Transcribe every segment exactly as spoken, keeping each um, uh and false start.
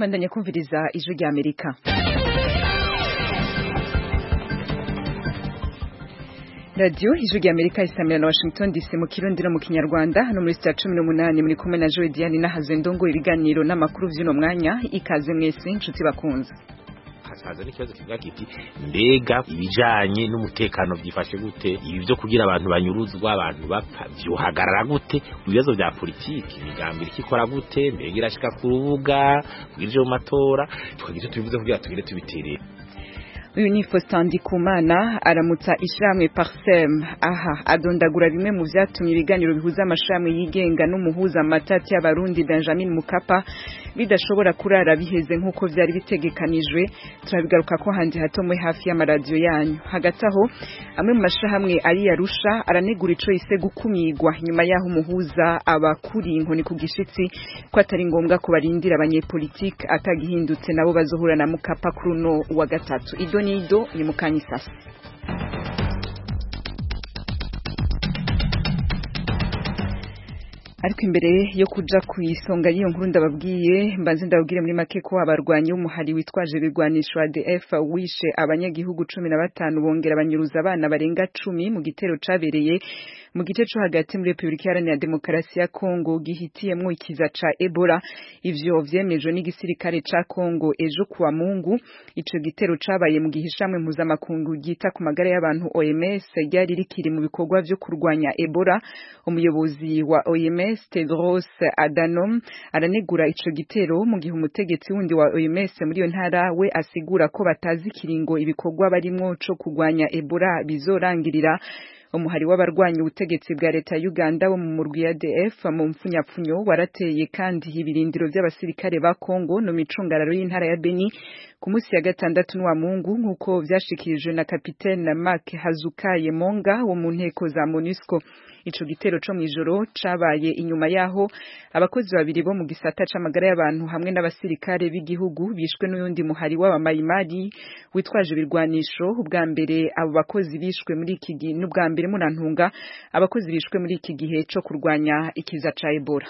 bandanya kumviriza ijwi rya Amerika. Radio ijwi rya Amerika isamira na Washington D C mu Kirundi no mu Kinyarwanda hano muri star cumi n'umunani muri kumwe na Joy Diane na Hazendongo ibiganiro n'amakuru vy'uno mwanya ikaze mwese inshuti bakunze. Haza n'ikibazo kivuga kiti mbega ibijanye n'umutekano byifashe gute, ibi byo kugira abantu banyuruzwa, abantu bapfa byohagarara gute, ibibazo bya politiki imigambira ikikora gute, mbega irashika ku rubuga bwije mu matora, tukagira tubivuze kugira tugire tubiterera. Uyu ni Faustin Ndikumana aramutsa ishiramwe Parsem aha adondagura bimwe mu vyatumye ibiganiro bihuza amashiramwe yigenga n'umuhuza matati y'abarundi Benjamin Mukapa bidashobora kurara biheze nkuko vyari bitegekanijwe. Turabigaruka ko handi hatomwe hafi y'amaradio yanyu. Hagati aho amwe mu mashiramwe ari yarusha aranegura ico ise gukumigwa nyuma yaho umuhuza abakuri inkoni ku gishitsi ko atari ngombwa ko barindira abanyepolitike atagihindutse nabo bazohura na Mukapa kuruno wa gatatu. Ido nido ni mukanyi sasa. Ariko imbere yo kuja kwisonga yiyo nkuru ndababwiye mbanze ndabwire muri make ko abarwanyi umuhari witwaje bigwanisho A D F wishe abanyagihugu cumi na batanu bongera banyuruza abana barenga cumi mu gitero cabereye mu gice cyo hagati muri Republika Iharanira Demokarasi ya Kongo gihitiyemwo ikiza ca Ebola. Ivyo vyemejwe n'igisirikare ca Kongo ejo kuwa Mungu. Ico gitero cabaye mu gihishamwe mpuzamakungu gita ku magara y'abantu O M S ryari rikiri mu bikorwa vyo kurwanya Ebola. Umuyobozi wa O M S Tedros Adhanom aranegura ico gitero mu gihe umutegetsi wundi wa O M S muri yo ntara we asigura ko batazi kiringo ibikorwa barimwo co kurwanya Ebola bizorangirira. Umuhari w'abarwanya ubutegetsi bwa leta ya Uganda wo mu murwi ya A D F mu mfunyapfunyo warateye kandi ibirindiro by'abasirikare ba Kongo no micungararo y'intara ya Beni ku munsi ya gatandatu n'wa Mungu nkuko vyashikirijwe na kapitene Mark Hazukaye Monga wo mu nteko za MONUSCO. Ico gitero co mwijoro cabaye inyuma yaho abakozi babiri bo mu gisata c'amagara y'abantu hamwe n'abasirikare b'igihugu bishwe n'uyundi muhari w'abamaimari witwaje ibirwanisho. Ubwa mbere abo bakozi bishwe muri iki gihe n'ubwa mbere munantunga abakozi bishwe muri iki gihe co kurwanya ikiza ca Ebola.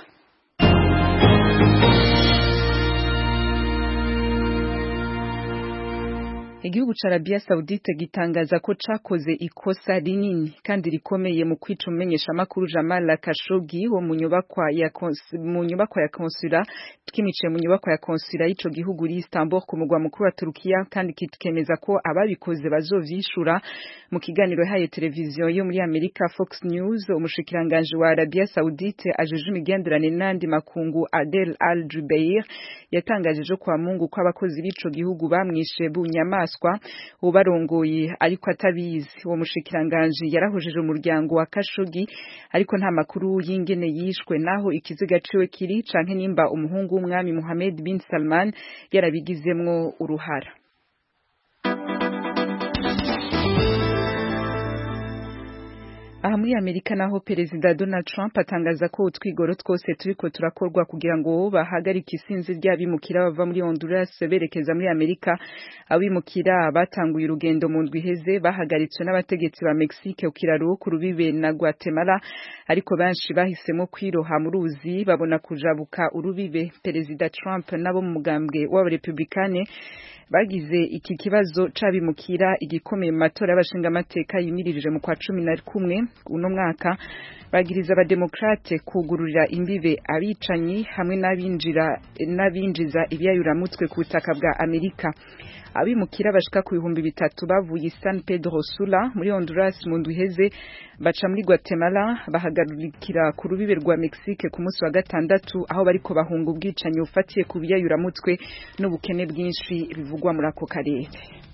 Igihugu ca Arabia Saudite gitangaza ko cakoze ikosa rinini kandi rikomeye mu kwica umenyesha makuru Jamal Khashoggi wo mu nyubakwa ya mu nyubakwa ya konsula twimice mu nyubakwa ya konsula y'ico gihugu ri Istanbul ku mugwa mukuru wa Turukiya, kandi kitkemeza ko ababikoze bazovyishura. Mu kiganiro haye televiziyo yo muri Amerika Fox News, umushikiranganje wa Arabia Saudite ajeje imigenderanire n'andi makungu Adel Al-Jubeir yatangaje jo kwa Mungu ko abakozi b'ico gihugu bamwishe bunyamaswa ubarongoye ariko atabizi. Uwo mushikiranganje yarahojeje umuryango wa Khashoggi ariko nta makuru y'ingene yishwe naho ikiziga ciwe kiri canke nimba umuhungu w'umwami Mohammed bin Salman yarabigizemwo uruhara. Aha muri Amerika naho Perezida Donald Trump atangaza ko utwigoro twose turiko turakorwa kugira ngo bahagarike isinzi ry'abimukira bava muri Honduras berekeza muri Amerika. Abimukira batanguye urugendo mu ndwi heze bahagaritswe n'abategetsi ba Mexique ukiraro ku rubibe na Guatemala, ariko benshi bahisemo kwiroha mu ruzi babona kujabuka urubibe. Perezida Trump nabo mu mugambwe w'abarepublikane bagize iki kibazo cabimukira igikomeye mu matora y'abashinga amateka yimiririje mu kwa cumi na kumwe uno mwaka. Bagiriza abademokrate kugururira imbibe abicanyi hamwe n'abinjira n'abinjiza ibyayuramutwe ku butaka bwa Amerika. Abimukira bashika ku bihumbi bitatu bavuye San Pedro Sula muri Honduras mu ndwi heze baca muri Guatemala bahagarikira ku rubibe rwa Mexique ku munsi wa gatandatu, aho bariko bahunga ubwicanyi ufatiye ku byayuramutwe n'ubukene bwinshi bivugwa muri ako karere.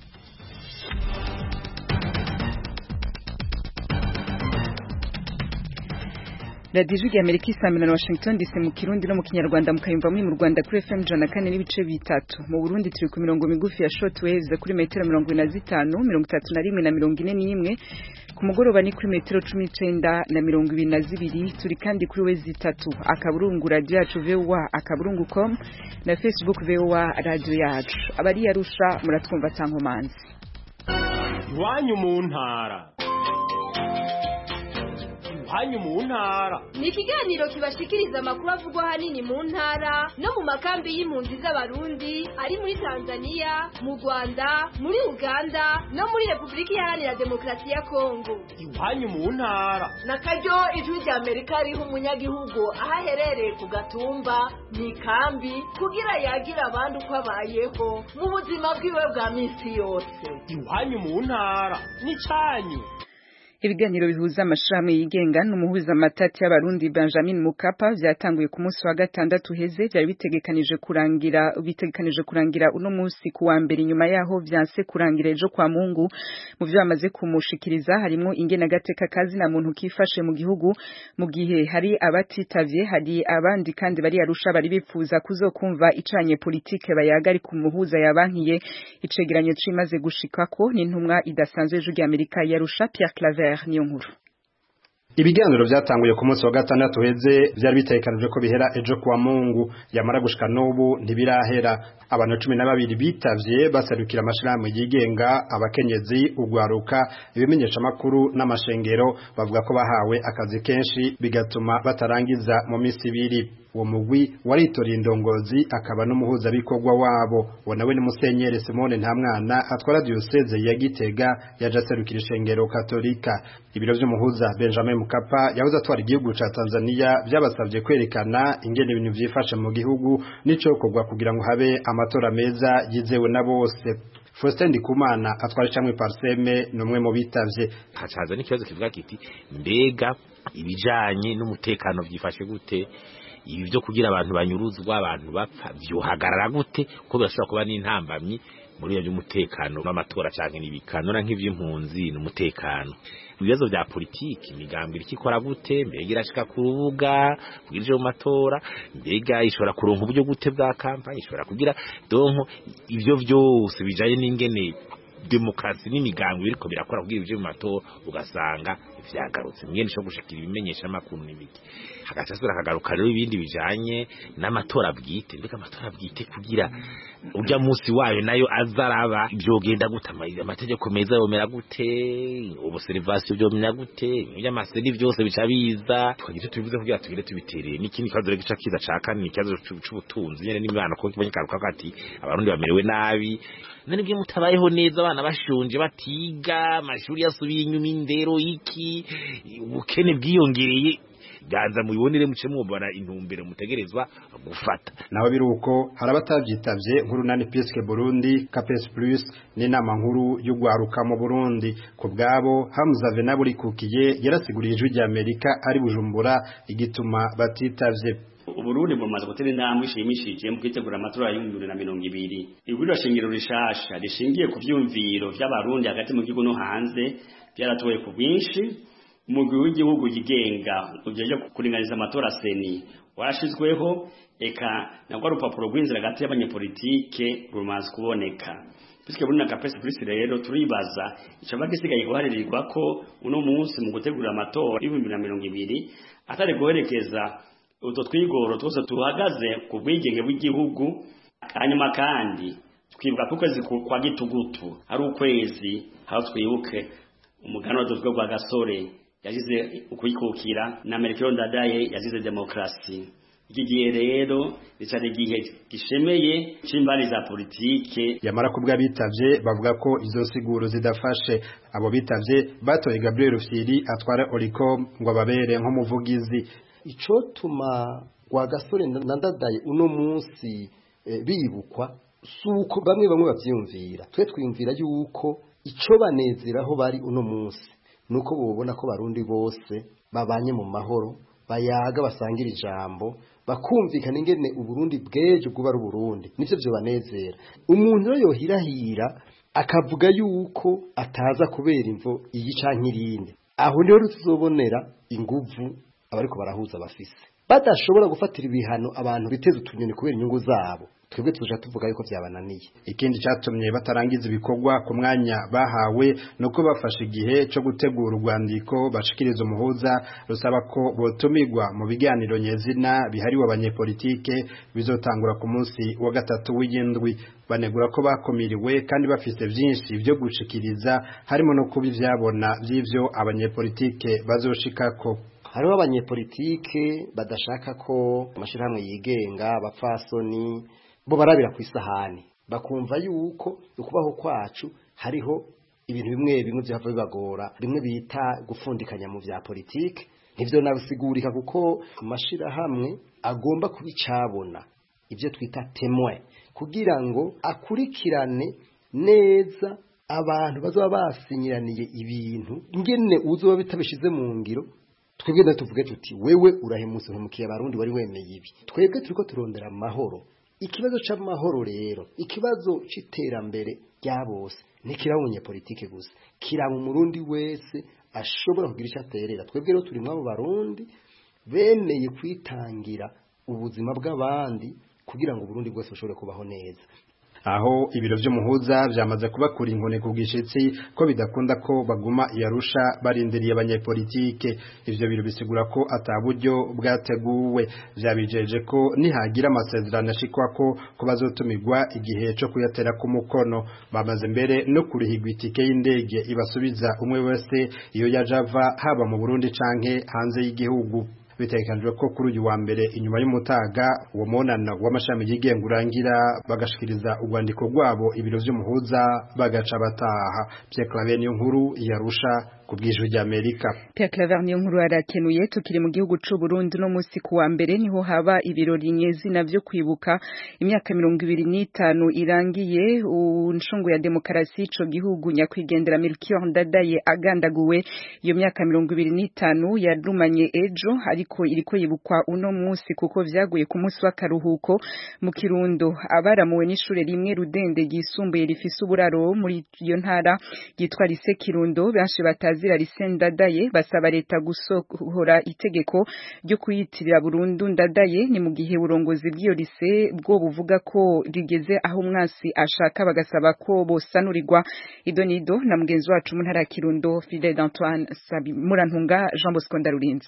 Radio Ijwi rya Amerika isamira na Washington D C mu Kirundi no mu Kinyarwanda mukayumva muri mu Rwanda kuri F M ijana na kane n'ibice bitatu. Mu Burundi turi ku mirongo migufi ya shortwaves kuri metero mirongo ine na zitanu, mirongo itatu na rimwe na mirongo ine n'imwe. Ku mugoroba ni kuri metero cumi n'icenda na mirongo ibiri na zibiri. Turi kandi kuri wezi itatu akaburungu radio yacu V O A akaburungu com na Facebook V O A radio yacu. Abari yarusha muratwumva tankomanzi. Iwanyu mu ntara. iwanyu mu ntara. Ni ikiganiro kibashikiriza amakuru avugwa hanini mu ntara no mu makambi y'impunzi z'abarundi ari muri Tanzania, mu Rwanda, muri Uganda no muri Republika Iharanira Demokarasi ya Kongo. Iwanyu mu ntara. Na karyo ijwi rya Amerika riha umunyagihugu aho aherereye ku gatumba mu ikambi kugira yagira abandi uko abayeho mu buzima bwiwe bwa misi yose. Iwanyu mu ntara ni canyu. Ibiganiro bihuza amashami yigenga n'umuhuza matati y'abarundi Benjamin Mkapa vyatanguye ku munsi wa gatandatu heze byari bitegekanije kurangira bitegekanije kurangira uno munsi ku wa mbere nyuma yaho vyanse kurangira ejo kwa Mungu. Mu byo bamaze kumushikiriza harimo ingena gateka kazi na muntu kifashe mu gihugu mu gihe hari abatitavye, hari abandi kandi bari Arusha bari bifuza kuzokumva icanye politike bayaga ari ku muhuza yabankiye. Icegeranyo cimaze gushikako n'intumwa idasanzwe y'Ijwi rya Amerika yarusha Pierre Claver niyo nkuru. Ibiganiro vyatanguye ku munsi wa gatandatu heze byari bitekanijwe ko bihera ejo kwa Mungu, yamara gushika n'ubu ntibirahera. Abantu cumi na babiri bitavye basarukira amashirahamwe yigenga, abakenyezi, ugwaruka, ibimenyesha makuru n'amashengero bavuga ko bahawe akazi kenshi bigatuma batarangiza mu misi ibiri. Uwo mugwi waritoreye indongozi akaba n'umuhuza bikorwa wabo. Wonawe ni Musenyeri Simone Ntamwana atwara diocese ya Gitega yaje aserukira ishengero Katolika. Ibiro vy'umuhuza Benjamin Mkapa yahoze atwara igihugu ca Tanzania byabasavye kwerekana ingene ibintu vyifashe mu gihugu nico kogwa kugira ngo habe amatora meza yizewe na bose. Faustin Ndikumana atwara icamwe Parseme numwe mu bitavye. Hacaza n'ikibazo kivuga kiti mbega ibijanye n'umutekano vyifashe gute? Ibi byo kugira abantu banyuruzwa, abantu bapfa byohagarara gute ko birashobora kuba n'intambamyi muri iyo by'umutekano n'amatora canke nibikanura nk'ivy'impunzi n'umutekano. Ibibazo bya politiki imigambiro ikikora gute, mbega irashika ku rubuga kugira ije mu matora, mbega ishobora kuronka uburyo gute bwa kampanye, ishobora kugira donko ivyo vyose bijaye n'ingene demokrasi n'imigango biriko birakora kugira ivyo mu matora ugasanga vyagarutse mwene cyo gushikira ibimenyesha makuru n'ibiki hagacasura kagaruka rero ibindi bijanye n'amatora bwite mbega amatora bwite kugira urya munsi wayo nayo azaraba byogenda gutamayiza amategeko meza yomera gute ubuserivasiyo byomenya gute y'amaseri byose bica biza twagize tubivuze kugira tugire tubitereye n'ikindi kazo rero gica kiza caka ni ikibazo c'ubutunzi nyene n'imibano ko kibonye karuka kati abarundi bamerewe nabi none bwe mutabayeho neza abana bashonje batiga amashuri yasubiye inyuma indero iki ubukene bwiyongereye ganza mubibonere muce mwobara intumbero mutegerezwa gufata naho biruko harabatavyitabye nkuru nani P S K Burundi Capes Plus ni nama nkuru y'ugwaruka mu Burundi ku bwabo Hamza Venaburi kukiye yarasiguriye Ijwi rya Amerika ari Bujumbura igituma batitavye. Uburundi bumaze gutera intambwe ishimishije mu kwitegura amatora y'ibihumbi bibiri na mirongo ibiri. Iguriro shingiro rishasha rishingiye ku vyumviro vy'abarundi hagati mu gihugu no hanze byaratowe ku bwinshi. Umugwi w'igihugu yigenga ujeje kuringaniza amatora seni warashizweho eka nagwa rupapuro rw'inzira hagati y'abanyepolitike rumaze kuboneka. Piske Burundi na Capes Plus rero turibaza ico bagisigaye guharirirwa ko uno munsi mu gutegura amatora y'ibihumbi bibiri na mirongo ibiri atari guherekeza uto twigoro twose tuhagaze ku bwigenge bw'igihugu. Hanyuma kandi twibuka ko kwezi kwa gitugutu ari ukwezi aho twibuke umugano dozwe gwa gasore yagize ukwikukira na Melchior Ndadaye yagize demokrasi. Iki gihe rero bicari gihe gishemeye cimbari za politike. Yamara kubwa bitavye bavuga ko izo siguro zidafashe. Abo bitavye batoye Gabriel Rufyiri atwara Oricom ngo babere nko muvugizi. Ico tuma gwa gasore na Ndadaye uno munsi e, bibukwa suko bamwe bamwe bavyumvira. Twe twiyumvira yuko ico banezeraho bari uno munsi nuko bobona ko barundi bose babanye mu mahoro bayaga basangira ijambo bakumvikana ingene uburundi bweje bwo bari Burundi nivyo byo banezera. Umuntu rero yohirahira akavuga yuko ataza kubera imvo iyi canke irinde, aho niho tuzobonera inguvu abariko barahuza bafise badashobora gufatira ibihano abantu biteze utunyoni kubera inyungu zabo. Twebwe tuja tuvuga yuko byabananiye. Ikindi cyatumye batarangiza ibikorwa ku mwanya bahawe nuko bafashe igihe cyo gutegura urwandiko bashikiriza umuhuza rusaba ko botumirwa mu biganiro nyezina bihariwe abanyepolitike bizotangura ku munsi wa gatatu w'indwi. Banegura ko bakomiriwe kandi bafite byinshi byo gushikiriza harimo no kuba ivyabona by'ivyo abanyepolitike bazoshikako. hariho abanyepolitike badashaka ko amashirahamwe yigenga abapfasoni bo barabira ku isahani bakumva yuko ukubaho kwacu hariho ibintu bimwe bimwe byava bibagora bimwe bita gufundikanya mu vya politike nivyo nabisigurika kuko amashirahamwe agomba kubicabona ibyo twita témoin kugira ngo akurikirane neza abantu bazaba basinyiraniye ibintu ngene uzoba bitabishize mu ngiro twebwe na tuvuge tuti wewe urahemutse umukiye abarundi wari wemeye ibi twebwe turiko turondera amahoro ikibazo c'amahoro rero ikibazo c'iterambere rya bose ntikirabunye politike gusa kiraba umurundi wese ashobora kugira icyo aterera twebwe rero turi mu barundi bemeye kwitangira ubuzima bw'abandi kugira ngo Burundi bwose bushobore kubaho neza aho ibiro vy'umuhuza vyamaze kubakura inkone ku gishitsi ko bidakunda ko baguma yarusha barindiriye abanyepolitike ivyo biro bisigura ko ataburyo bwateguwe vyabijeje ko nihagira amasezerano ashikwa ko ko bazotumirwa igihe cyo kuyatera ku mukono bamaze mbere no kurihigwa itike y'indege ibasubiza umwe wese iyo yajava haba mu Burundi canke hanze y'igihugu bitekanijwe ko kuri uyu wa mbere inyuma y'umutaga uwo monana w'amashami yigenga urangira bagashikiriza urwandiko rwabo ibiro vy'umuhuza bagaca bataha Pierre Claver niyo nkuru yarusha kubwijwe rya Amerika. Pierre Claver niyo nkuru arakenuye tukiri mu gihugu c'u Burundi no musi ku wa mbere niho haba ibirori nyezi navyo kwibuka imyaka mirongo ibiri n'itanu irangiye unshungu ya demokarasi ico gihugu nyakwigendera Melchior Ndadaye agandaguwe iyo myaka mirongo ibiri n'itanu yarumanye ejo ariko iriko yibukwa uno musi kuko vyaguye ku musi w'akaruhuko mu Kirundo abaramuwe n'ishure rimwe Rudende gisumbuye rifise uburaro muri iyo ntara yitwa Lycée Kirundo benshi batazi Lycée Ndadaye basaba leta gusohora itegeko ryo kuyitirira Burundi Ndadaye ni mu gihe urongozi bw'iyo lycée bwo buvuga ko rigeze aho umwasi ashaka bagasaba ko bosanurirwa idonido na mugenzi wacu mu ntara ya Kirundo Fidel Antoine Sabi Murantunga Jean Bosco Ndarurinzi.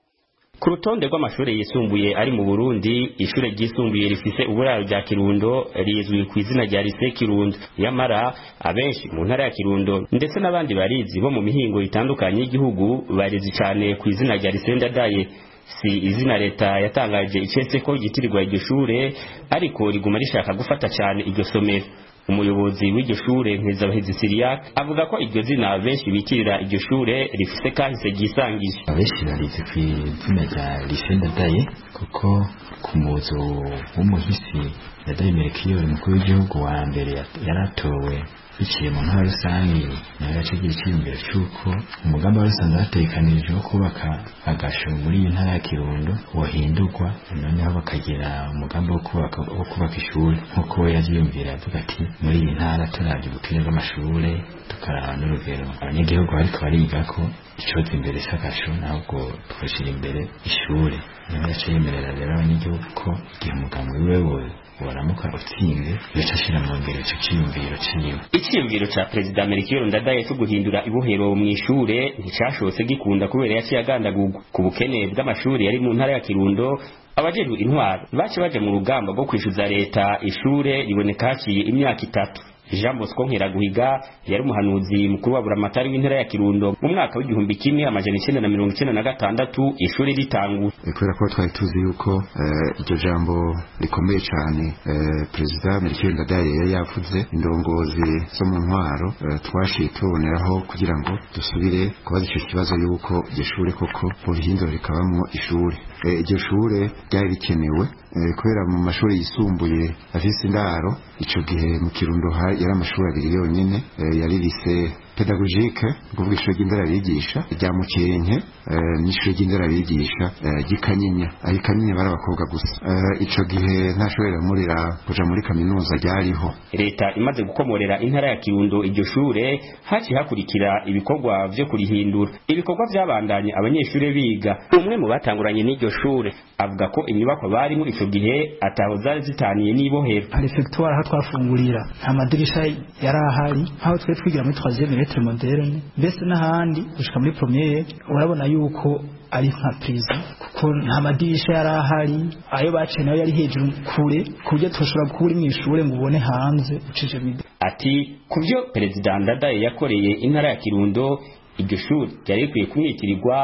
Ku rutonde rw'amashuri yisumbuye ari mu Burundi ishure ryisumbuye rifise uburaro rya Kirundo rizwi ku izina rya Lycée Kirundo yamara abenshi mu ntara ya Kirundo ndetse n'abandi barizi bo mu mihingo itandukanye y'igihugu barizi cyane ku izina rya Lycée Ndadaye si izina leta yatangaje icetse ko gitirirwa iryo shure ariko riguma rishaka gufata cyane iryo somero umuyobozi w'iryo shure Nkezabahizi Siriac avuga ko iryo zina benshi bitirira iryo shure rifise kahise gisangije abenshi barizi ku izina rya Lycée Ndadaye kuko ku muzo w'umuhisi Ndadaye Melchior umukuru w'igihugu wa mbere yaratowe biciye mu ntara rusange nayo yacigira icyiyumviro cy'uko umugambi wari usanzwe hatekanije wo kubaka agasho muri iyi ntara ya Kirundo wahindurwa noneho bakagira umugambi wo kubaka wo kubaka ishuri nk'uko we yavyiyumvira avuga ati muri iyi ntara turavye ubukene bw'amashure tukaraba n'urugero abanyagihugu bariko bariga ko icoza imbere s'agasho ntabwo twashira imbere ishure niyo yaciye yemerera rero abanyagihugu ko igihe umugambi wiwe waramuka utsinze yacashira mu ngero ico ciyumviro ciwe iciyumviro ca Perezida Melchior Ndadaye cyo guhindura ibohero mu ishure nticashose gikunda kubera yaciye agandagurwa ku bukene bw'amashuri yari mu ntara ya Kirundo abajejwe intwaro bace baje mu rugamba rwo kwishuza leta ishure riboneka haciye imyaka itatu Jean Bosco Nkeraguhiga yari umuhanuzi mukuru wa buramatari w'intara ya Kirundo mu mwaka w'igihumbi kimwe amajana icenda na mirongo icenda na gatandatu ishuri ritanguye kubera ko twari tuzi yuko iryo jambo rikomeye cyane Perezida Melchior Ndadaye yari yavuze indongozi zo mu ntwaro twashiye tuboneraho kugira ngo dusubire kubaza icyo kibazo yuko iryo shure koko urihindura rikabamwo ishuri iryo shure ryari rikenewe kubera mu mashuri yisumbuye afise indaro ico gihe mu Kirundo yari amashuri abiri yonyene yari lycée pédagogique kuvuga ishuri ry'inderabigisha rya Mukenke n'ishuri ry'inderabigisha gikanyinya ari kanyinya bari abakobwa gusa ico gihe ntashobora murira kuja muri kaminuza ryariho leta imaze gukomorera intara ya Kirundo iryo shure haci hakurikira ibikorwa vyo kurihindura ibikorwa vyabandanye abanyeshure biga umwe mu batanguranye n'iryo shure avuga ko inyubako barimo ico gihe ataho zari zitaniye n'ibohero refectoire aho twafungurira nta madirisha yarahari aho twe twigira muri troisième lettre moderne mbese n'ahandi gushika muri première urabona yuko ari nka prison kuko nta madirisha yarahari ayo bace nayo yari hejuru kure kubyo tushobora kubura mu ishure ngo ubone hanze ucije mide ati kubyo Perezida Ndadaye yakoreye intara ya Kirundo iryo shuri ryari rikwiye kumwitirirwa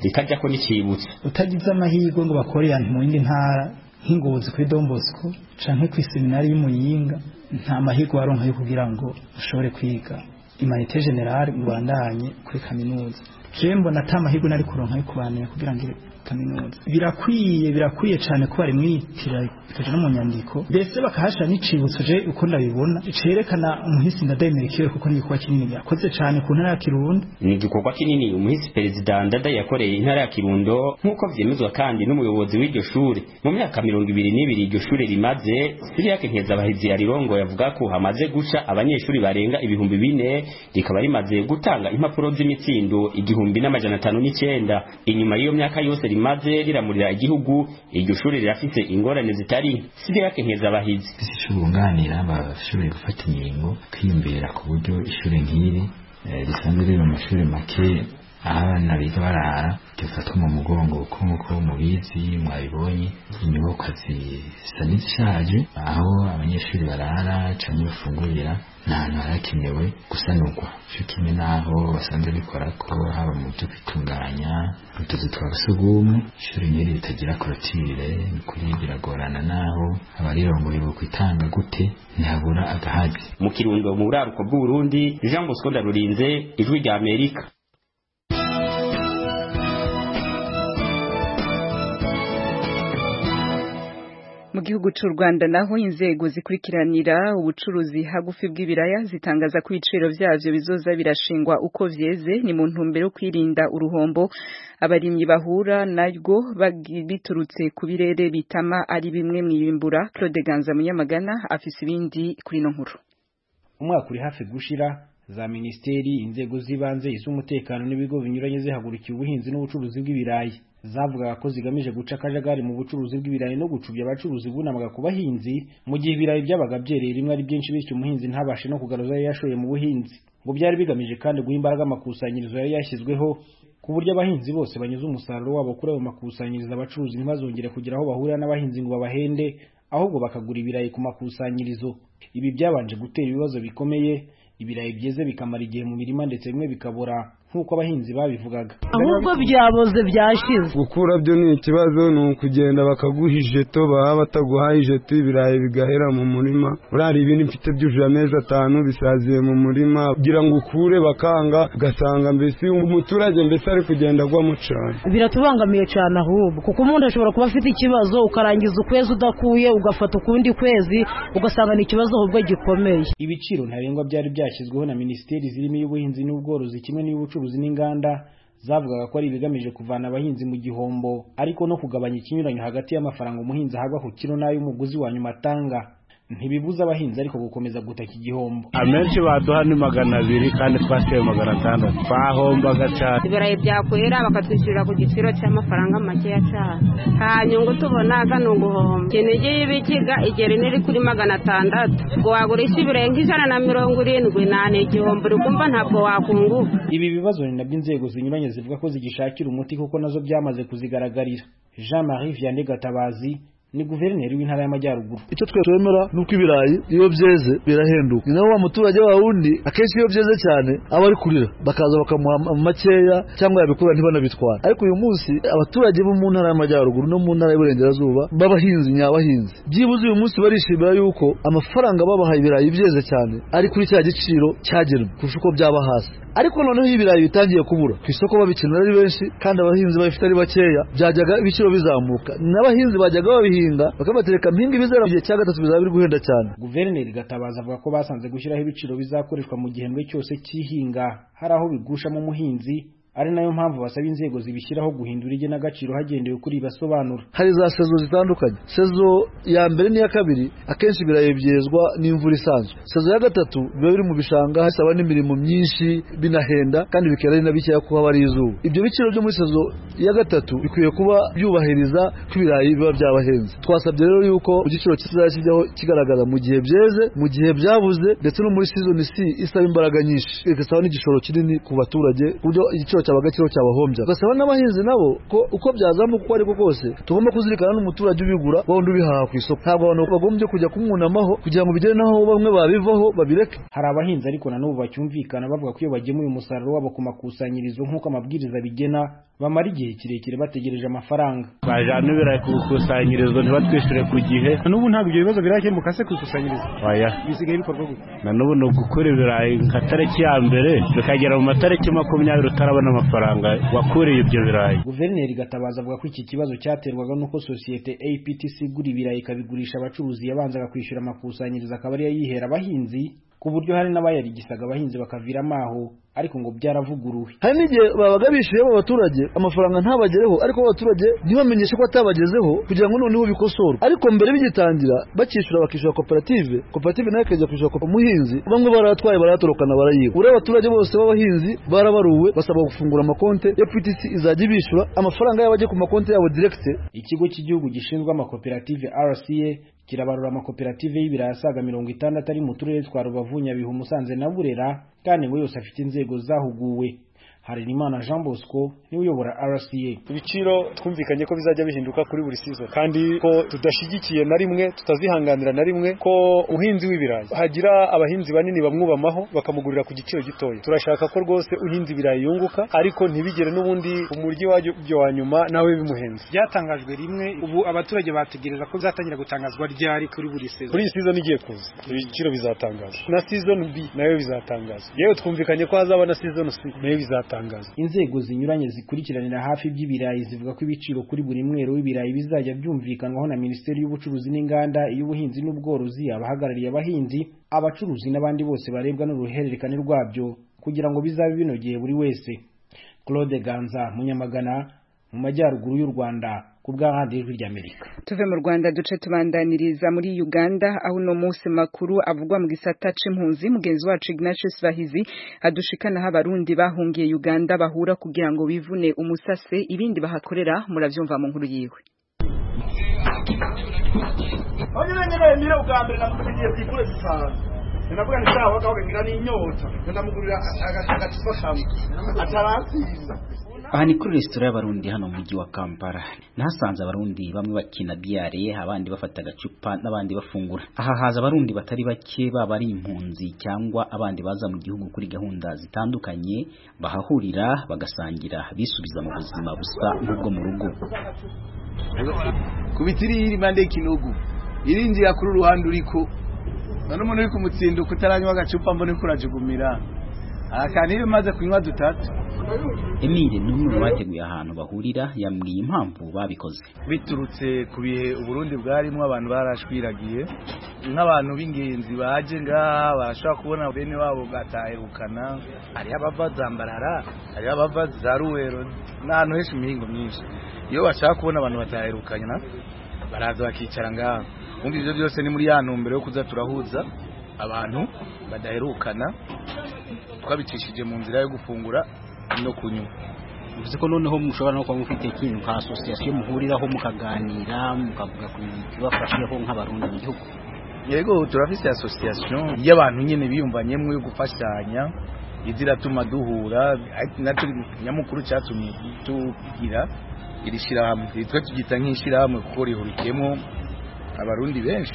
ritajako n'icibutso. Utagize amahirwe ngo bakorera mu yindi ntara nk'ingozi kuri Don Bosco canke ku seminari y'Umuyinga, nta mahirwe waronka yo kugira ngo ushobore kwiga Humanité Générale mu bandanye kuri kaminuza. Je mbona ata mahirwe nari kuronka yo kubana kugira ngo kaminuza. Birakwiye birakwiye cyane ko bari mwitira bikaje no mu nyandiko, mbese bakahasha n'icibutso je uko ndabibona cerekana umuhisi Ndadaye kuko ni kwa kinini yakoze cyane ku ntara ya Kirundo. Ni gikorwa kinini umuhisi Perezida Ndadaye yakoreye intara ya Kirundo nkuko vyemezwa kandi n'umuyobozi w'iryo shure. Mu myaka mirongo ibiri n'ibiri iryo shure rimaze, Siriake Nkezabahizi yarirongo yavuga ko hamaze guca abanyeshuri barenga ibihumbi bine, rikaba rimaze gutanga impapuro z'imitsindo igihumbi n'amajana atanu n'icenda. Inyuma y'iyo myaka yose rimaze riramurira igihugu, iryo shure rirafise ingorane zitari. Siriake Nkezabahizi ishubunganira bashoboye gufata ingingo kwiyumvira ku buryo ishure nk'iri risanzwe riri mu mashuri make abana biga barara gifatwa mu mugongo kuko nkuko mubizi mwabibonye inyubako zisa n'izishaje, aho abanyeshuri barara canke bafungurira nta hantu harakenewe gusanurwa, cyo kimwe n'aho basanzwe bikora ko haba mu byo kwitunganya utuzu twa sugumwe. Ishuri nk'iri ritagira korotire kuri biragorana, naho abarirongoye bo kwitanga gute ntihabura agahazi. Mu Kirundo mu buraruko bw'u Burundi, Jean Bosco Ndarurinze, Ijwi rya Amerika. Mu gihugu cy'u Rwanda naho inzego zikurikiranira ubucuruzi hagufi bw'ibiraya zitangaza ko ibiciro vyavyo bizoza birashingwa uko vyeze, ni mu ntumbero kwirinda uruhombo abarimyi bahura naryo biturutse ku birere bitama ari bimwe mwibimbura. Claude Ganza Munyamagana afise ibindi kuri no nkuru. Umwaka uri hafi gushira, za ministeri, inzego z'ibanze, iz'umutekano n'ibigo binyuranye zihagurukiye ubuhinzi n'ubucuruzi bw'ibirayi. Zavugaga ko zigamije guca akajagari mu bucuruzi bw'ibirayi no gucubya abacuruzi bunamaga ku bahinzi mu gihe ibirayi byabaga byereye rimwe ari byinshi, bityo umuhinzi ntabashe no kugaruza yashoye mu buhinzi. Ngo byari bigamije kandi guha imbaraga amakusanyirizo yari yashyizweho ku buryo abahinzi bose banyuze umusaruro wabo kuri ayo makusanyirizo, abacuruzi ntibazongere kugira aho bahurira n'abahinzi ngo babahende, ahubwo bakagura ibirayi ku makusanyirizo. Ibi byabanje gutera ibibazo bikomeye, ibirayi byeze bikamara igihe mu mirima ndetse bimwe bikabora nkuko abahinzi babivugaga. Ahubwo byaboze byashize. Gukura byo ni ikibazo, ni ukugenda bakaguha ijeto, baba bataguhaye ijeto ibirayi bigahera mu murima. Urari ibindi mfite byujuje amezi atanu bisaziye mu murima, kugira ngo ukure bakanga, ugasanga mbese umuturage mbese ari kugenda agwa mu cyane. Biratubangamiye cyane ahubwo kuko umuntu ashobora kuba afite ikibazo ukarangiza ukwezi udakuye, ugafata ukundi kwezi ugasanga ni ikibazo ahubwo gikomeye. Ibiciro ntarengwa byari byashyizweho na ministeri zirimo y'ubuhinzi n'ubworozi kimwe n'ubucuruzi n'inganda, zavugaga ko ari ibigamije kuvana abahinzi mu gihombo ariko no kugabanya ikinyuranyo hagati y'amafaranga umuhinzi ahagwa ku kilo n'ayo umuguzi wa nyuma atanga. Ntibibuza abahinzi ariko gukomeza gutaka igihombo. Amenshi baduha ni magana abiri kandi twateye magana atandatu, twahombaga cyane. Ibirayi byakwera bakatwishyurira ku giciro cy'amafaranga makeya cyane, nta nyungu tubonaga ni uguhomba. Kinigi y'ibikiga igera iniri kuri magana atandatu, ngo wagurisha ibirayi nk'ijana na mirongo irindwi nta igihombo uri kumva ntabwo wakunguka. Ibi bibazo ni nabyo inzego zinyuranye zivuga ko zigishakira umuti kuko nazo byamaze kuzigaragarira. Jean Marie Vianney Gatabazi ni guverineri w'intara y'Amajyaruguru. Icyo twe twemera nuko ibirayi iyo byeze birahenduka. Ni naho wa muturage wa wundi akenshi iyo byeze cyane aba ari kurira, bakaza bakamuha makeya cyangwa yabikura ntibanabitwara. Ariko uyu munsi abaturage bo mu ntara y'Amajyaruguru no mu ntara y'Iburengerazuba b'abahinzi nyabahinzi, byibuze uyu munsi barishimira yuko amafaranga babahaye ibirayi byeze cyane ari kuri cya giciro cyagenwe kurusha uko byaba hasi. Ariko noneho ibirayi bitangiye kubura ku isoko, babikenera ari benshi kandi abahinzi babifite ari bakeya, byajyaga ibiciro bizamuka, n'abahinzi bajyaga babihinga bakabatereka mpinga ibizera mu gihe cya gatatu bizaba biri guhenda cyane. Guverineri Gatabazi avuga ko basanze gushyiraho ibiciro bizakoreshwa mu gihembwe cyose cy'ihinga hari aho bigusha mu muhinzi, ari nayo mpamvu basaba inzego zibishyiraho guhindura igenagaciro hagendewe kuri basobanura. Hari za sezo zitandukanye. Sezo ya mbere n'iya kabiri akenshi ibirayi byezwa n'imvura isanzwe. Sezo ya gatatu biba biri mu bishanga hasaba n'imirimo myinshi binahenda kandi bikera ari nabikeya kuba bari izuba. Ibyo biciro byo muri sezo ya gatatu bikwiye kuba byubahiriza ko ibirayi biba byabahenze. Twasabye rero yuko igiciro kizashyirwaho kigaragaza mu gihe byeze, mu gihe byabuze, ndetse no muri season C isaba imbaraga nyinshi, igasaba n'igishoro kinini ku baturage kubyo igiciro cyabagaciro cyabahombya. Gasaba n'abahinzi nabo ko uko byazamuka uko ariko kose tugomba kuzirikana n'umuturage ubigura wundi ubihaha ku isoko. Ntabwo abantu bagombye kujya kumwunamaho kugira ngo bigere naho bamwe babivaho babireke. Hari abahinzi ariko na n'ubu bacyumvikana bavuga ko iyo bagemuye umusaruro wabo ku makusanyirizo nk'uko amabwiriza bigena bamara igihe kirekire bategereje amafaranga. bajana ibirayi ku ikusanyirizo ntibatwishyure ku gihe. N'ubu ntabwo ibyo bibazo birakemuka se ku ikusanyirizo. Oya, bisigaye bikorwa gute? na n'ubu ni ugukora ibirayi nka tariki ya mbere bikagera mu matariki makumyabiri utarabona amafaranga wakuriye ibyo birayi. Guverineri Gatabazi avuga ko iki kibazo cyaterwaga nuko sosiyete A P T C igura ibirayi ikabigurisha abacuruzi yabanzaga kwishyura amakusanyirizo akaba ariyo yihera abahinzi, ku buryo hari n'abayarigisaga abahinzi bakaviramo aho, ariko ngo byaravuguruwe. Hari n'igihe babaga bishyuye abo baturage amafaranga ntabagereho, ariko abaturage ntibamenyeshe ko atabagezeho kugira ngo noneho bikosorwe. Ariko mbere bigitangira bakishyura bakishyura koperative, koperative nayo ikajya kwishyura umuhinzi, bamwe baratwaye baratorokana barayiba. Uri abaturage bose b'abahinzi barabaruwe basaba gufungura amakonte ya P T C izajya bishyura amafaranga yabo ajye ku makonte yabo direct. Ikigo cy'igihugu gishinzwe amakoperative R C A kirabarura amakoperative y'ibirayi asaga mirongo itandatu ari mu turere twa Rubavu, Nyabihu, Musanze na Burera, kandi ngo yose afite inzego zahuguwe. Harerimana Jean Bosco ni uyobora R C A. Ibiciro twumvikanye ko bizajya bihinduka kuri buri season, kandi ko tudashigikiye na rimwe, tutazihanganira na rimwe ko uhinzi w'ibirayi hagira abahinzi banini bamwubamaho bakamugurira ku giciro gitoya. Turashaka ko rwose uhinzi ibirayi yunguka, ariko ntibigere n'ubundi umuryi wajyo wa nyuma nawe bimuhenze. Byatangajwe rimwe, ubu abaturage bategereza ko bizatangira gutangazwa ryari kuri buri season. Kuri season igiye kuza ibiciro bizatangazwa, na season B nayo bizatangazwa. Yewe twumvikanye ko hazaba na season C nayo bizatangazwa. Inzego zinyuranye zikurikiranira hafi by'ibirayi zivuga ko ibiciro kuri buri mwero w'ibirayi bizajya byumvikanwaho na Minisiteri y'Ubucuruzi n'Inganda, iy'Ubuhinzi n'Ubworozi, abahagarariye abahinzi, abacuruzi n'abandi bose barebwa n'uruhererekane rwabyo, kugira ngo bizabe binogeye buri wese. Claude Ganza, Munyamagana, mu majyaruguru y'u Rwanda, kubwa Radio Ijwi ry'Amerika. Tuve mu Rwanda duce tubandaniriza muri Uganda, aho no munsi makuru avugwa mu gisata c'impunzi. Mugenzi wacu Ignatius Bahizi adushikana ha Barundi bahungiye Uganda bahura kugira ngo bivune umusase, ibindi bahakorera muravyumva mu nkuru yiwe. Onyene nyine ugambere namutegeye kwikure zisana. Ninavuga ni sawa wakaho ngira ni inyota. Ndamugurira agacupa kamwe. Ataransiza. Aha ni kuri resitora y'Abarundi hano mu mujyi wa Kampala. Nahasanze Abarundi bamwe bakina biare, abandi bafata agacupa n'abandi bafungura. Aha haza Abarundi batari bake, baba ari impunzi cyangwa abandi baza mu gihugu kuri gahunda zitandukanye, bahahurira bagasangira bisubiza mu buzima busa nk'ubwo mu rugo. Kubitiri iri mande kinogu irinjira kuri ruhande uriko none umuntu uri kumutsinduka utaranywa agacupa mbone kurajugumira akanibe maze kunywa dutatu. Emile numwe bateguye ahantu bahurira yambwiye impamvu babikoze. Biturutse ku bihe Uburundi bwarimo abantu barashwiragiye, nk'abantu b'ingenzi baje ngaha barashobora kubona bene wabo gatahirukana, ari abava Zambarara, ari abava Zaruwero, n'ahantu henshi imihingo myinshi. Iyo bashaka kubona abantu batahirukana baraza bakicara ngaha. Umva ivyo byose ni muri ya ntumbero yo kuza turahuza abantu badaherukana, twabicishije mu nzira yo gufungura no kunywa. Bivuze ko noneho mushobora no kuba mufite ikintu nka association muhuriraho mukaganira mukavuga ku bibafasheho nk'Abarundi mu gihugu. Yego turafise association y'abantu nyene biyumvanyemwe yo gufashanya, iziratuma duhura, natwe nyamukuru cyatumye tugira irishira hamwe. Twe tugita nk'ishira hamwe kuko rihurikiyemo Abarundi benshi,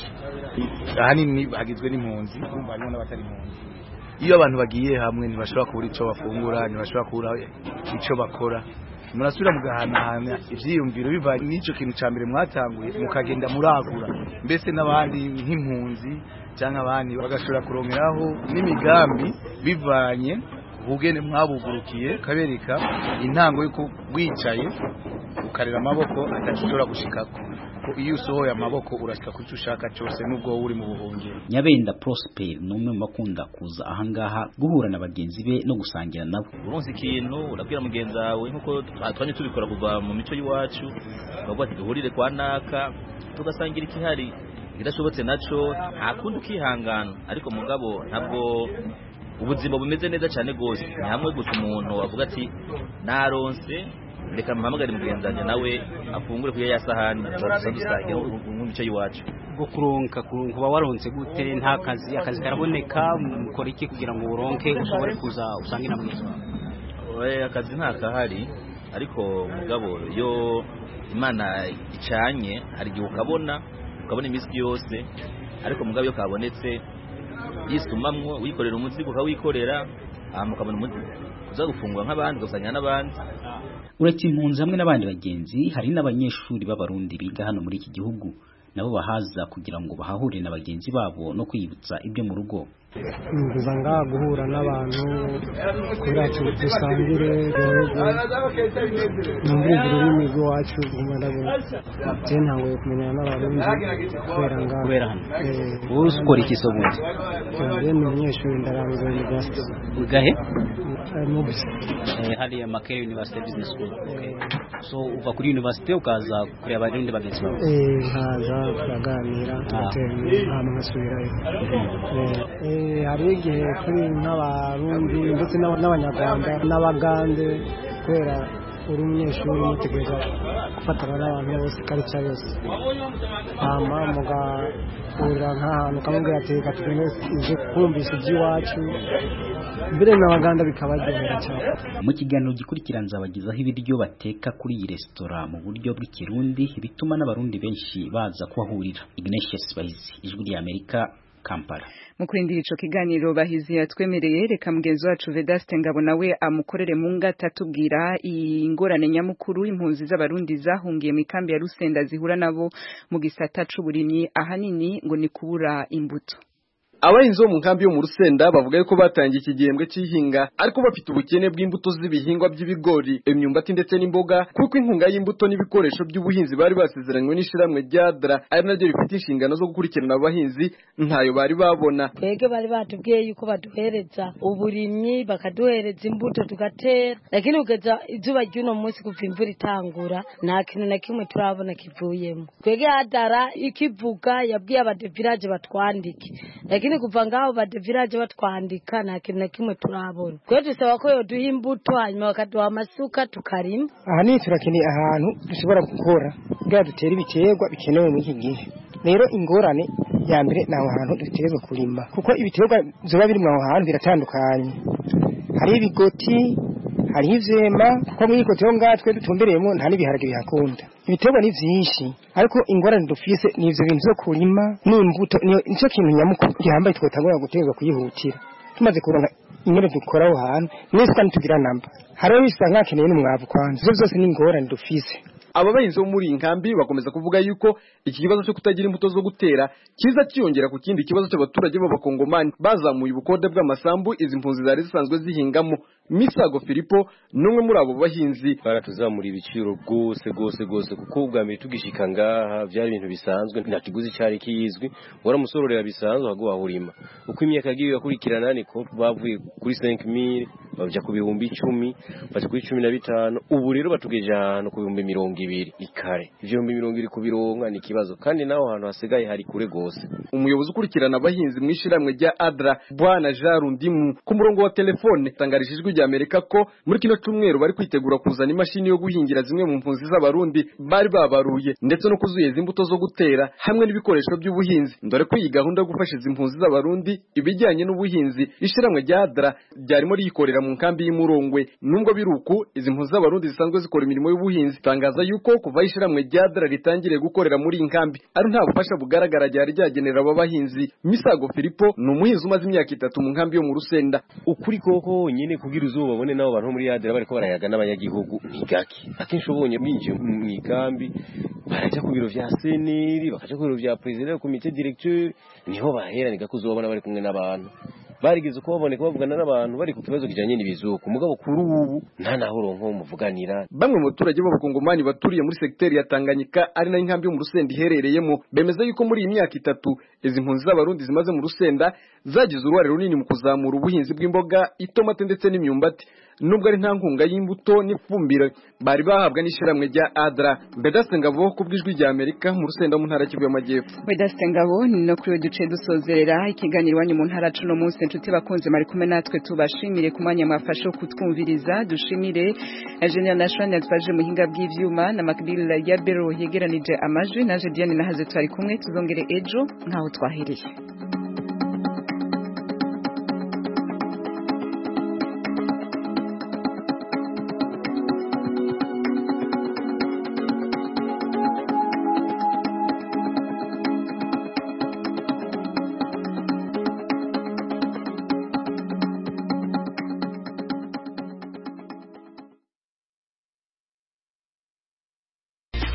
ahanini bagizwe n'impunzi, kumva harimo n'abatari impunzi. Iyo abantu bagiye hamwe ntibashobora kubura icyo bafungura, ntibashobora kubura icyo bakora, murasubira mugahanahana ivyiyumviro bivanye n'ico kintu ca mbere mwatanguye, mukagenda muragura. Mbese n'abandi nk'impunzi cyangwa abandi bagashobora kurongeraho n'imigambi bivanye ubugene mwabugurukiye, kabereka intango yuko wicaye ukarera amaboko atashobora gushikako. Iyo usohoye amaboko urashika kucyo ushaka cyose nubwo uri mu buhungiro. Nyabenda Prosper numwe mu bakunda kuza ahangaha guhura na bagenzi be no gusangira nabo. Uronse ikintu urabwira mugenzi wawe nkuko twanye tubikora kuva mu mico y'iwacu, bavuga ati duhurire kwa naka tugasangira ikihari, irashobotse naco nta kundi ukihangana, ariko mugabo ntabwo ubuzima bumeze neza cyane gose. Ni hamwe gusa umuntu avuga ati naronse reka mpamagare mugenzanye nawe afungure kuya yasahani dusangire mu mico y'iwacu. Bwo kuronka kuba waronse gute? Nta kazi, akazi karaboneka, mukora iki kugira ngo uronke ushobore kuza usangira na mwiza? Oya, akazi nta kahari, ariko mugabo yo Imana icanye hari gihe ukabona ukabona imisi yose, ariko mugabo yo kabonetse yisumamwo wikorera umuzigo ukawikorera, mukabona umuzigo uza gufungura nk'abandi gusanya n'abandi. uretse impunzi hamwe n'abandi bagenzi hari n'abanyeshuri b'abarundi biga hano muri iki gihugu nabo bahaza kugira ngo bahahure na bagenzi babo no kwiyibutsa ibyo mu rugo. Ngiza ngaha guhura n'abantu kubera dusangire numvira ururimi rw'iwacu je ntangoye kumenyana n'abarundi kubera ngaha kubera hano wowe ukora iki so bundi? Je ni umunyeshuri ndarangiza university. Ugahe? Mubisi. Eh hali ya Makerere University Business School. Okay. So uva kuri university ukaza kureba abarundi bagenzi bawe? Eh nkaza turaganira tugatera hama nkasubirayo. Eh hari igihe kuri n'abarundi ndetse n'abanyarwanda n'abagande kubera uri umunyeshuri mutegereza gufatana n'abantu bose karica yose hama mugahurira nk'ahantu kamubwira ati reka tugende ije kumvisha iby'iwacu mbere n'abaganda bikabaryohera cyane. Mu kiganiro gikurikira nzabagezaho ibiryo bateka kuri iyi resitora mu buryo bw'ikirundi bituma n'abarundi benshi baza kuhahurira. Ignatius Bahizi, Ijwi ry'Amerika, Kampala. Mukurindira ico kiganiro Bahizi yatwemereye reka mugenzi wacu Vedaste Ngabo nawe amukorere mu ngata tubwira ingorane nyamukuru impunzi z'abarundi zahungiye mu kambi ya Rusenda zihura nabo mu gisata c'uburimyi ahanini ngo ni kubura imbuto. Abahinzi bo mu nkambi yo mu Rusenda bavuga yuko batangiye ikigembwe cy'ihinga ariko bafite ubukene bw'imbuto z'ibihingwa by'ibigori, imyumbati ndetse n'imboga kuko inkunga y'imbuto n'ibikoresho by'ubuhinzi bari basezeranywe n'ishiramwe rya A D R A ari naryo rifite inshingano zo gukurikirana abahinzi ntayo bari babona. Twege bari batubwiye yuko baduhereza uburimyi bakaduhereza imbuto tugatera, lakini ugeza izuba ry'uno munsi kuva imvura itangura nta kintu na kimwe turabona kivuyemo. Twege A D R A ikivuga yabwiye abade village batwandike, lakini kuva ngaho bade village batwandika nta kintu na kimwe turabona. Kwe dusaba ko yoduha imbuto hanyuma bakaduha amasuka tukarima. Aha ni turakeneye ahantu dushobora gukora kugira dutere ibiterwa bikenewe muri iki gihe. Rero ingorane ya mbere naho hantu duterezwe kurima kuko ibiterwa zoba biri mu hantu biratandukanye. Hari ibigoti, hari ivyema kuko muri ko tyo ngatwe dutumbereyemo nta nibiharage bihakunda. Ibiterwa ni vyinshi ariko ingorane dufise ni ivyo bintu byo kurima n'imbuto nico kintu nyamukuru gihambaye twotangura guterwa kuyihutira. Tumaze kuronka ingene dukora aho hantu mwese kandi tugira namba. Hariho bisanga keneye n'umwavu kwanza. Zo zose ni ingorane dufise. Aba bahinzi bo muri inkambi bakomeza kuvuga yuko iki kibazo cyo kutagira imbuto zo gutera kiza kiyongera ku kindi kibazo cy'abaturage b'abakongomani bazamuye ubukode bw'amasambu izi mpunzi zari zisanzwe zihingamo. Misago Filipo numwe muri abo bahinzi baratuzamura ibiciro gose gose gose kuko ubwa mbere tugishika ngaha byari ibintu bisanzwe nta kiguzi cyari kizwi wara musororera bisanzwe ago wahurima uko imyaka giye yakurikirana niko bavuye kuri cinq mille bavuye ku bihumbi icumi baje kuri cumi na bitanu ubu rero batugeje ahantu ku bihumbi mirongo ibiri ikare ibihumbi mirongo ibiri ku bironka ni kibazo kandi naho ahantu hasigaye hari kure gose. Umuyobozi ukurikirana abahinzi mwishiramwe rya A D R A Bwana Jarundimu ku murongo wa telefone tangarishijwe rya Amerika ko muri kino cyumweru bari kwitegura kuzana imashini yo guhingira zimwe mu mpunzi z'abarundi bari babaruye ndetse no kuzuyeza imbuto zo gutera hamwe n'ibikoresho by'ubuhinzi ndore ko iyi gahunda yo gufasha izi mpunzi z'abarundi ibijyanye n'ubuhinzi ishiramwe rya A D R A ryarimo riyikorera mu nkambi y'Imurongwe. Nubwo biruku izi mpunzi z'abarundi zisanzwe zikora imirimo y'ubuhinzi tangaza yuko kuva ishiramwe rya A D R A ritangire gukorera muri iyi nkambi ari nta bufasha bugaragara ryari ryagenera aba bahinzi. Misago Filipo ni umuhinzi umaze imyaka itatu mu nkambi yo mu Rusenda. Ukuri koko nyine kugira uzuba babone nabo bantu muri A D R A bariko barayaga n'abanyagihugu nigaki akenshi ubonye mwinje mu ikambi baraja ku biro vya seneri bakaja ku biro vya president comité directeur niho bahera nigakuzobona bari kumwe n'abantu barigeze ko baboneka bavugana n'abantu bari ku kibazo kijanye n'ibizuko mugabo kuri ubu nta naho ronko muvuganira. Bamwe mu baturage b'abakongomani baturiye muri secteur ya Tanganyika ari nayo inkambi yo mu Rusenda iherereyemo bemeza yuko muri iyi myaka itatu izi mpunzi z'abarundi zimaze mu Rusenda zagize uruhare runini mu kuzamura ubuhinzi bw'imboga, itomate ndetse n'imyumbati nubwo ari nta nkunga y'imbuto n'ifumbire bari bahabwa n'ishiramwe rya A D R A. Vedaste Ngabo ku bw'Ijwi rya Amerika mu Rusenda mu ntara y'Kivu y'Amajyepfo. Vedaste Ngabo ni no kuri duce dusozerera ikiganiro wanyu mu ntara cuno munsi nshuti bakunze mari kumwe natwe tubashimire ku mwanya mwafashe kutwumviriza dushimire Engineer Nashwan yatwaje muhinga bw'ivyuma na Makbil ya Bero yegeranije amajwi naje Diane nahaze twari kumwe tuzongere ejo nkaho twahereye.